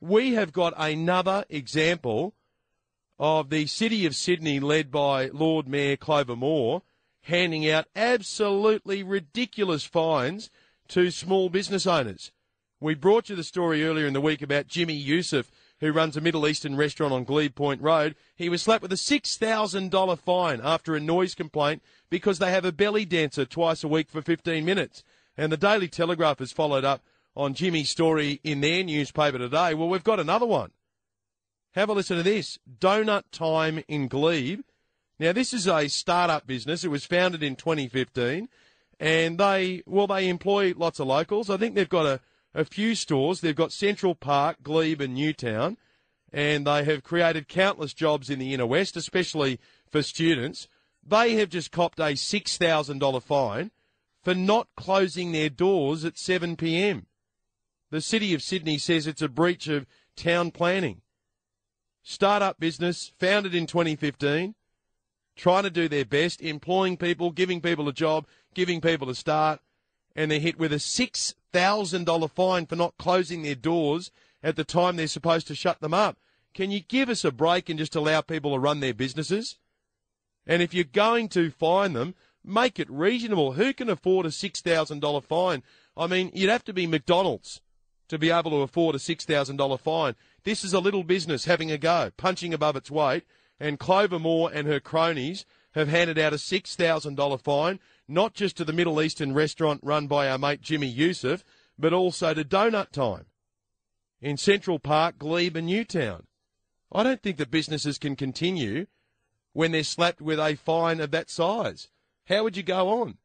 we have got another example of the City of Sydney, led by Lord Mayor Clover Moore, handing out absolutely ridiculous fines to small business owners. We brought you the story earlier in the week about Jimmy Youssef, who runs a Middle Eastern restaurant on Glebe Point Road. He was slapped with a $6,000 fine after a noise complaint because they have a belly dancer twice a week for 15 minutes. And the Daily Telegraph has followed up on Jimmy's story in their newspaper today. Well, we've got another one. Have a listen to this. Donut Time in Glebe. Now, this is a start-up business. It was founded in 2015, and they employ lots of locals. I think they've got a few stores. They've got Central Park, Glebe and Newtown, and they have created countless jobs in the inner west, especially for students. They have just copped a $6,000 fine for not closing their doors at 7 p.m. The City of Sydney says it's a breach of town planning. Start-up business, founded in 2015, trying to do their best, employing people, giving people a job, giving people a start, and they're hit with a $6,000 fine for not closing their doors at the time they're supposed to shut them up. Can you give us a break and just allow people to run their businesses? And if you're going to fine them, make it reasonable. Who can afford a $6,000 fine? I mean, you'd have to be McDonald's to be able to afford a $6,000 fine. This is a little business having a go, punching above its weight, and Clover Moore and her cronies have handed out a $6,000 fine, not just to the Middle Eastern restaurant run by our mate Jimmy Youssef, but also to Donut Time in Central Park, Glebe and Newtown. I don't think that businesses can continue when they're slapped with a fine of that size. How would you go on?